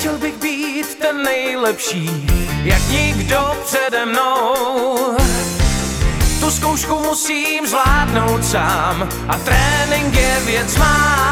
chtěl bych být ten nejlepší, jak nikdo přede mnou. Tu zkoušku musím zvládnout sám a trénink je věc má.